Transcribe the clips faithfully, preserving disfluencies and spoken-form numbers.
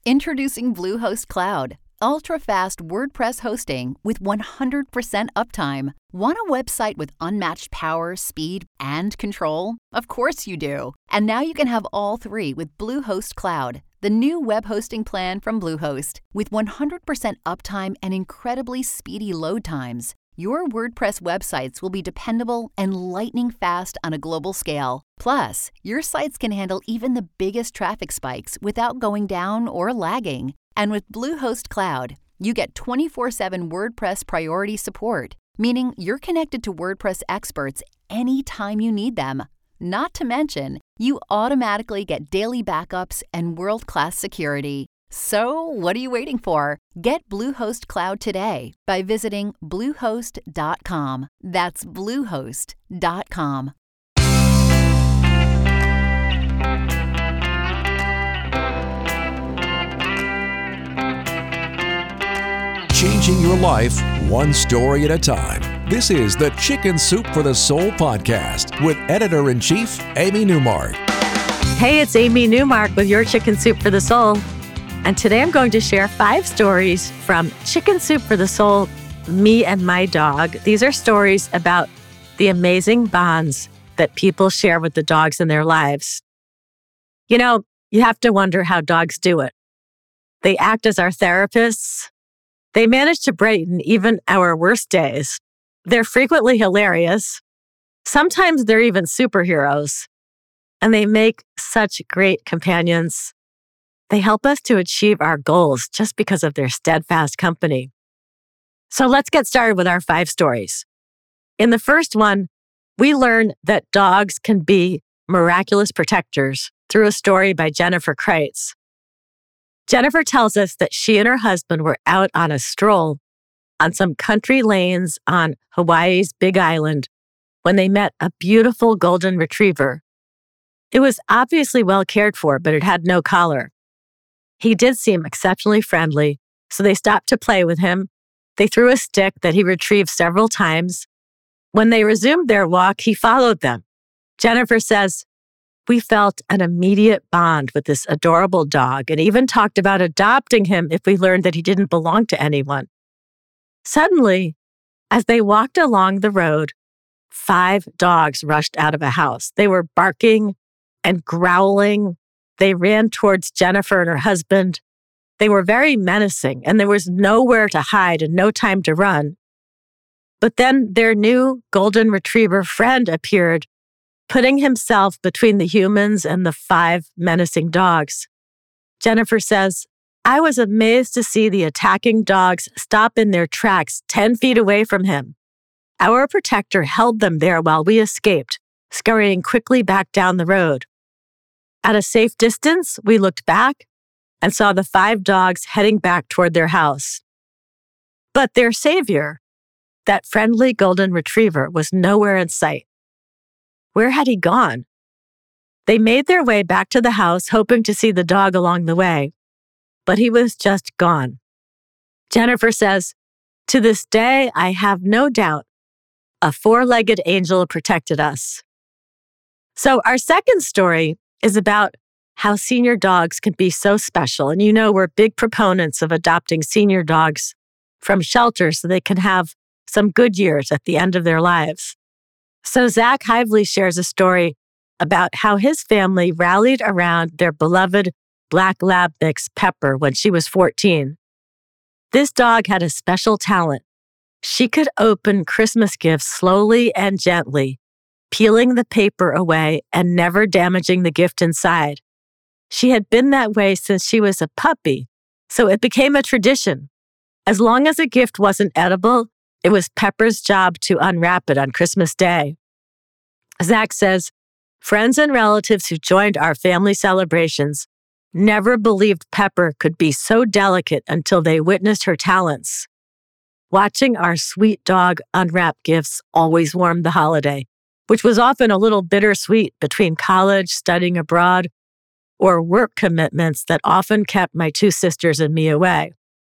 Introducing Bluehost Cloud, ultra-fast WordPress hosting with one hundred percent uptime. Want a website with unmatched power, speed, and control? Of course you do. And now you can have all three with Bluehost Cloud, the new web hosting plan from Bluehost. With one hundred percent uptime and incredibly speedy load times, your WordPress websites will be dependable and lightning fast on a global scale. Plus, your sites can handle even the biggest traffic spikes without going down or lagging. And with Bluehost Cloud, you get twenty-four seven WordPress priority support, meaning you're connected to WordPress experts anytime you need them. Not to mention, you automatically get daily backups and world-class security. So, what are you waiting for? Get Bluehost Cloud today by visiting bluehost dot com. That's bluehost dot com. Changing your life one story at a time. This is the Chicken Soup for the Soul podcast with Editor-in-Chief Amy Newmark. Hey, it's Amy Newmark with your Chicken Soup for the Soul. And today I'm going to share five stories from Chicken Soup for the Soul, Me and My Dog. These are stories about the amazing bonds that people share with the dogs in their lives. You know, you have to wonder how dogs do it. They act as our therapists. They manage to brighten even our worst days. They're frequently hilarious. Sometimes they're even superheroes. And they make such great companions. They help us to achieve our goals just because of their steadfast company. So let's get started with our five stories. In the first one, we learn that dogs can be miraculous protectors through a story by Jennifer Kreitz. Jennifer tells us that she and her husband were out on a stroll on some country lanes on Hawaii's Big Island when they met a beautiful golden retriever. It was obviously well cared for, but it had no collar. He did seem exceptionally friendly, so they stopped to play with him. They threw a stick that he retrieved several times. When they resumed their walk, he followed them. Jennifer says, "We felt an immediate bond with this adorable dog and even talked about adopting him if we learned that he didn't belong to anyone." Suddenly, as they walked along the road, five dogs rushed out of a house. They were barking and growling. They ran towards Jennifer and her husband. They were very menacing, and there was nowhere to hide and no time to run. But then their new golden retriever friend appeared, putting himself between the humans and the five menacing dogs. Jennifer says, "I was amazed to see the attacking dogs stop in their tracks ten feet away from him. Our protector held them there while we escaped, scurrying quickly back down the road. At a safe distance, we looked back and saw the five dogs heading back toward their house. But their savior, that friendly golden retriever, was nowhere in sight. Where had he gone? They made their way back to the house, hoping to see the dog along the way, but he was just gone." Jennifer says, "To this day, I have no doubt a four-legged angel protected us." So our second story is about how senior dogs can be so special. And you know, we're big proponents of adopting senior dogs from shelters so they can have some good years at the end of their lives. So Zach Hively shares a story about how his family rallied around their beloved black lab mix Pepper when she was fourteen. This dog had a special talent. She could open Christmas gifts slowly and gently, peeling the paper away and never damaging the gift inside. She had been that way since she was a puppy, so it became a tradition. As long as a gift wasn't edible, it was Pepper's job to unwrap it on Christmas Day. Zach says, "Friends and relatives who joined our family celebrations never believed Pepper could be so delicate until they witnessed her talents. Watching our sweet dog unwrap gifts always warmed the holiday, which was often a little bittersweet between college, studying abroad, or work commitments that often kept my two sisters and me away.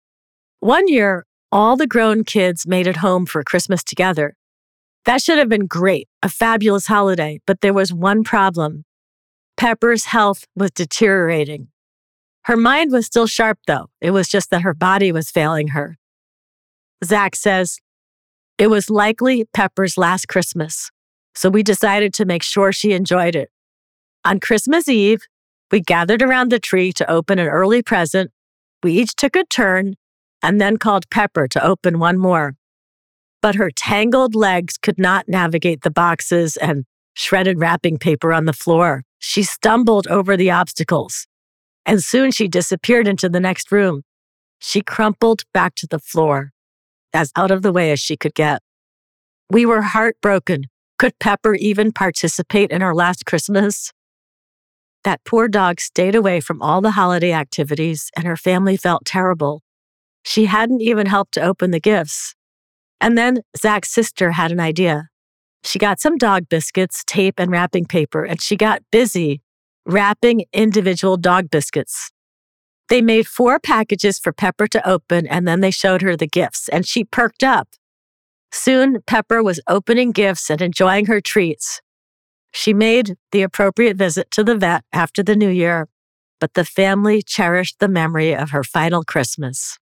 One year, all the grown kids made it home for Christmas together. That should have been great, a fabulous holiday, but there was one problem. Pepper's health was deteriorating. Her mind was still sharp, though. It was just that her body was failing her. Zach says, it was likely Pepper's last Christmas, so we decided to make sure she enjoyed it. On Christmas Eve, we gathered around the tree to open an early present. We each took a turn and then called Pepper to open one more. But her tangled legs could not navigate the boxes and shredded wrapping paper on the floor. She stumbled over the obstacles, and soon she disappeared into the next room. She crumpled back to the floor, as out of the way as she could get. We were heartbroken. Could Pepper even participate in our last Christmas? That poor dog stayed away from all the holiday activities, and her family felt terrible. She hadn't even helped to open the gifts. And then Zach's sister had an idea. She got some dog biscuits, tape, and wrapping paper, and she got busy wrapping individual dog biscuits. They made four packages for Pepper to open, and then they showed her the gifts, and she perked up. Soon, Pepper was opening gifts and enjoying her treats. She made the appropriate visit to the vet after the new year, but the family cherished the memory of her final Christmas.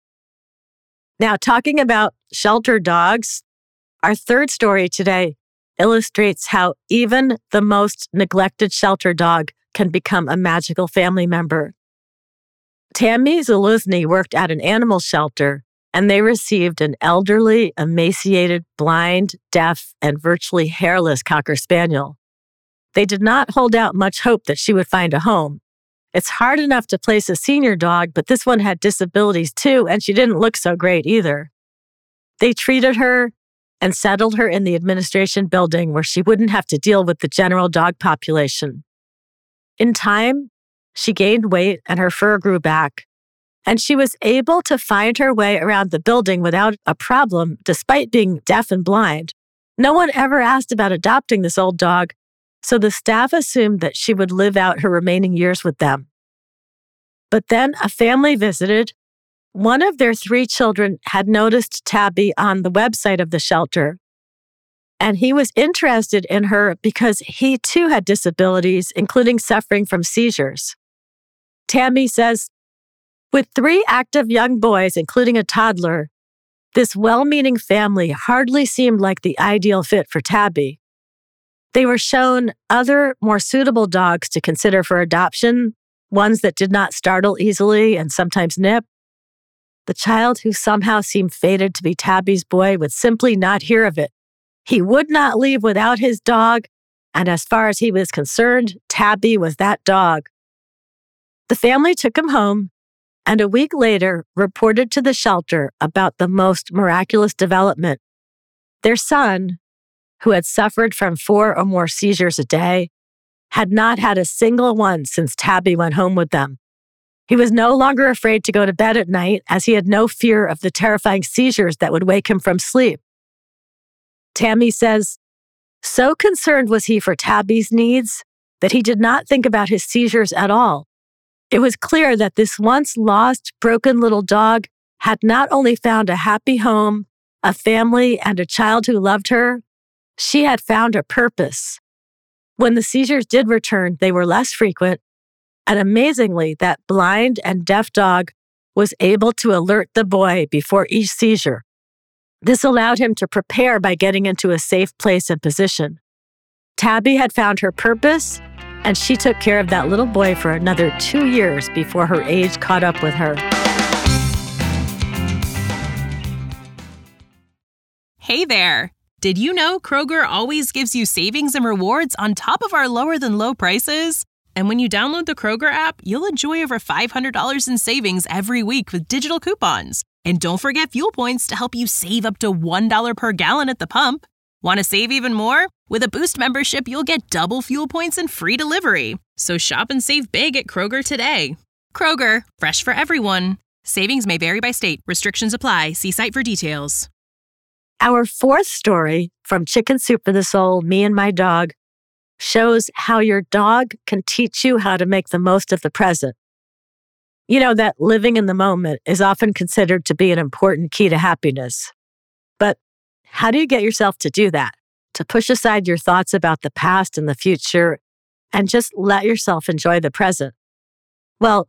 Now, talking about shelter dogs, our third story today illustrates how even the most neglected shelter dog can become a magical family member. Tammy Zaluzny worked at an animal shelter, and they received an elderly, emaciated, blind, deaf, and virtually hairless Cocker Spaniel. They did not hold out much hope that she would find a home. It's hard enough to place a senior dog, but this one had disabilities too, and she didn't look so great either. They treated her and settled her in the administration building where she wouldn't have to deal with the general dog population. In time, she gained weight and her fur grew back, and she was able to find her way around the building without a problem, despite being deaf and blind. No one ever asked about adopting this old dog, so the staff assumed that she would live out her remaining years with them. But then a family visited. One of their three children had noticed Tabby on the website of the shelter, and he was interested in her because he too had disabilities, including suffering from seizures. Tammy says, with three active young boys, including a toddler, this well-meaning family hardly seemed like the ideal fit for Tabby. They were shown other, more suitable dogs to consider for adoption, ones that did not startle easily and sometimes nip. The child who somehow seemed fated to be Tabby's boy would simply not hear of it. He would not leave without his dog, and as far as he was concerned, Tabby was that dog. The family took him home, and a week later reported to the shelter about the most miraculous development. Their son, who had suffered from four or more seizures a day, had not had a single one since Tabby went home with them. He was no longer afraid to go to bed at night, as he had no fear of the terrifying seizures that would wake him from sleep. Tammy says, so concerned was he for Tabby's needs that he did not think about his seizures at all. It was clear that this once lost, broken little dog had not only found a happy home, a family, and a child who loved her, she had found a purpose. When the seizures did return, they were less frequent, and amazingly, that blind and deaf dog was able to alert the boy before each seizure. This allowed him to prepare by getting into a safe place and position. Tabby had found her purpose, and she took care of that little boy for another two years before her age caught up with her. Hey there! Did you know Kroger always gives you savings and rewards on top of our lower than low prices? And when you download the Kroger app, you'll enjoy over five hundred dollars in savings every week with digital coupons. And don't forget fuel points to help you save up to one dollar per gallon at the pump. Want to save even more? With a Boost membership, you'll get double fuel points and free delivery. So shop and save big at Kroger today. Kroger, fresh for everyone. Savings may vary by state. Restrictions apply. See site for details. Our fourth story from Chicken Soup for the Soul, Me and My Dog, shows how your dog can teach you how to make the most of the present. You know that living in the moment is often considered to be an important key to happiness. But how do you get yourself to do that? To push aside your thoughts about the past and the future and just let yourself enjoy the present? Well,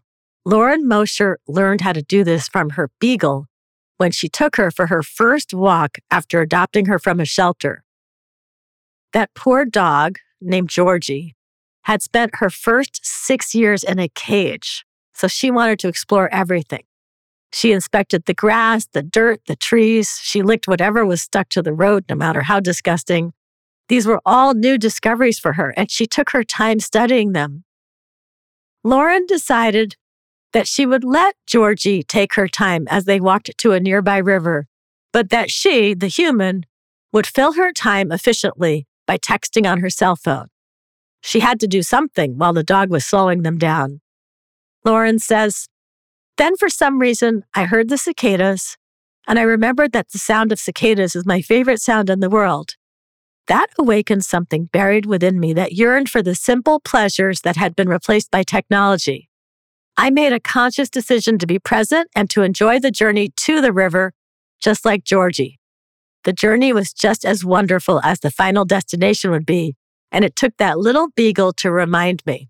Lauren Mosher learned how to do this from her beagle when she took her for her first walk after adopting her from a shelter. That poor dog, named Georgie, had spent her first six years in a cage, so she wanted to explore everything. She inspected the grass, the dirt, the trees. She licked whatever was stuck to the road, no matter how disgusting. These were all new discoveries for her, and she took her time studying them. Lauren decided that she would let Georgie take her time as they walked to a nearby river, but that she, the human, would fill her time efficiently by texting on her cell phone. She had to do something while the dog was slowing them down. Lauren says, "Then for some reason, I heard the cicadas, and I remembered that the sound of cicadas is my favorite sound in the world. That awakened something buried within me that yearned for the simple pleasures that had been replaced by technology. I made a conscious decision to be present and to enjoy the journey to the river, just like Georgie. The journey was just as wonderful as the final destination would be, and it took that little beagle to remind me."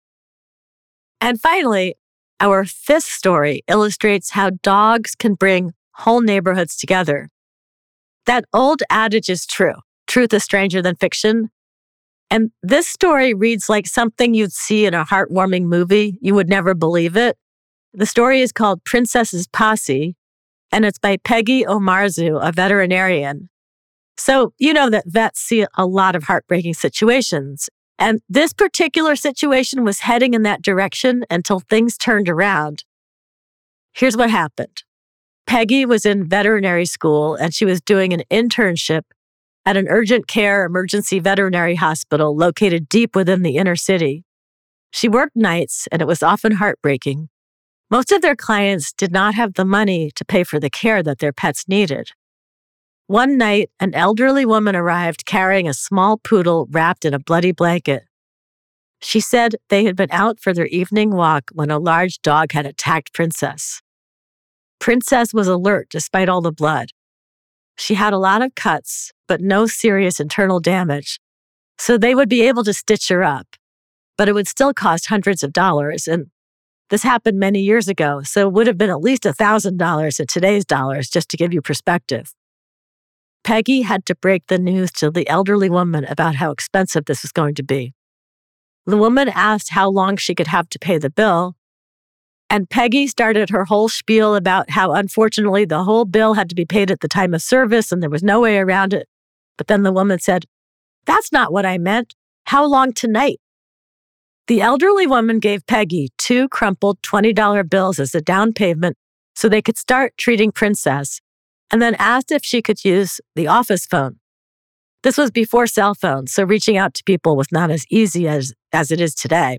And finally, our fifth story illustrates how dogs can bring whole neighborhoods together. That old adage is true. Truth is stranger than fiction. And this story reads like something you'd see in a heartwarming movie. You would never believe it. The story is called Princess's Posse, and it's by Peggy Omarzu, a veterinarian. So you know that vets see a lot of heartbreaking situations. And this particular situation was heading in that direction until things turned around. Here's what happened. Peggy was in veterinary school, and she was doing an internship at an urgent care emergency veterinary hospital located deep within the inner city. She worked nights, and it was often heartbreaking. Most of their clients did not have the money to pay for the care that their pets needed. One night, an elderly woman arrived carrying a small poodle wrapped in a bloody blanket. She said they had been out for their evening walk when a large dog had attacked Princess. Princess was alert despite all the blood. She had a lot of cuts, but no serious internal damage, so they would be able to stitch her up. But it would still cost hundreds of dollars, and this happened many years ago, so it would have been at least one thousand dollars in today's dollars, just to give you perspective. Peggy had to break the news to the elderly woman about how expensive this was going to be. The woman asked how long she could have to pay the bill, and Peggy started her whole spiel about how, unfortunately, the whole bill had to be paid at the time of service and there was no way around it. But then the woman said, "That's not what I meant. How long tonight?" The elderly woman gave Peggy two crumpled twenty dollar bills as a down payment so they could start treating Princess, and then asked if she could use the office phone. This was before cell phones, so reaching out to people was not as easy as, as it is today.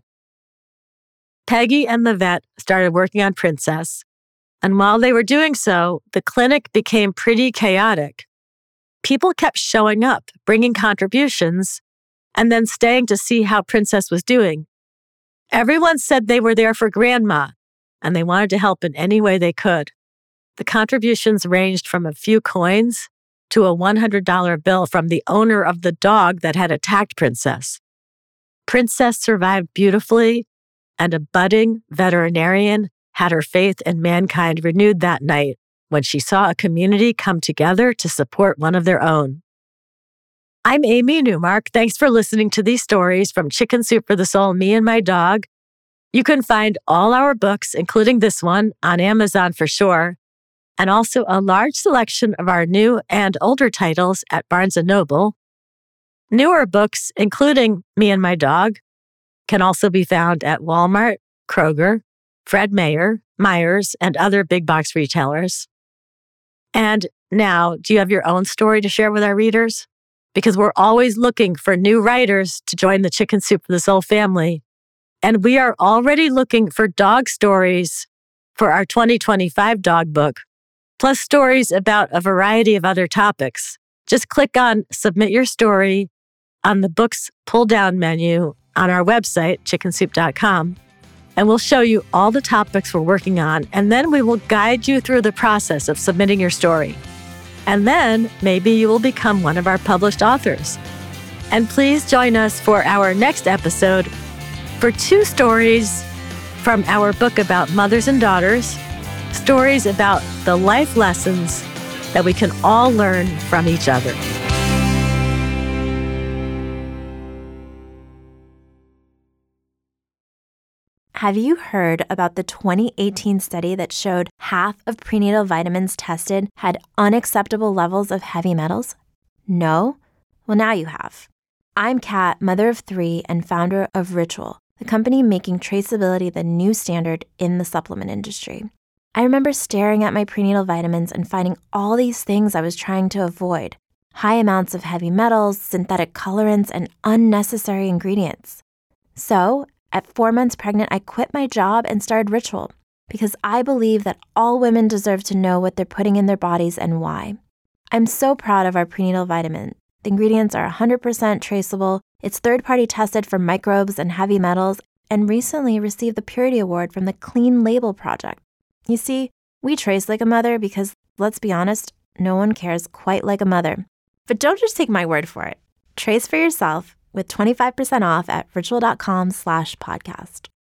Peggy and the vet started working on Princess, and while they were doing so, the clinic became pretty chaotic. People kept showing up, bringing contributions, and then staying to see how Princess was doing. Everyone said they were there for Grandma, and they wanted to help in any way they could. The contributions ranged from a few coins to a one hundred dollar bill from the owner of the dog that had attacked Princess. Princess survived beautifully, and a budding veterinarian had her faith in mankind renewed that night when she saw a community come together to support one of their own. I'm Amy Newmark. Thanks for listening to these stories from Chicken Soup for the Soul, Me and My Dog. You can find all our books, including this one, on Amazon for sure, and also a large selection of our new and older titles at Barnes and Noble. Newer books, including Me and My Dog, can also be found at Walmart, Kroger, Fred Meyer, Myers, and other big box retailers. And now, do you have your own story to share with our readers? Because we're always looking for new writers to join the Chicken Soup for the Soul family. And we are already looking for dog stories for our twenty twenty-five dog book, plus stories about a variety of other topics. Just click on Submit Your Story on the Books pull-down menu on our website, chicken soup dot com, and we'll show you all the topics we're working on, and then we will guide you through the process of submitting your story. And then maybe you will become one of our published authors. And please join us for our next episode for two stories from our book about mothers and daughters, stories about the life lessons that we can all learn from each other. Have you heard about the twenty eighteen study that showed half of prenatal vitamins tested had unacceptable levels of heavy metals? No? Well, now you have. I'm Kat, mother of three and founder of Ritual, the company making traceability the new standard in the supplement industry. I remember staring at my prenatal vitamins and finding all these things I was trying to avoid. High amounts of heavy metals, synthetic colorants, and unnecessary ingredients. So, at four months pregnant, I quit my job and started Ritual because I believe that all women deserve to know what they're putting in their bodies and why. I'm so proud of our prenatal vitamin. The ingredients are one hundred percent traceable, it's third-party tested for microbes and heavy metals, and recently received the Purity Award from the Clean Label Project. You see, we trace like a mother because, let's be honest, no one cares quite like a mother. But don't just take my word for it. Trace for yourself with twenty-five percent off at ritual.com slash podcast.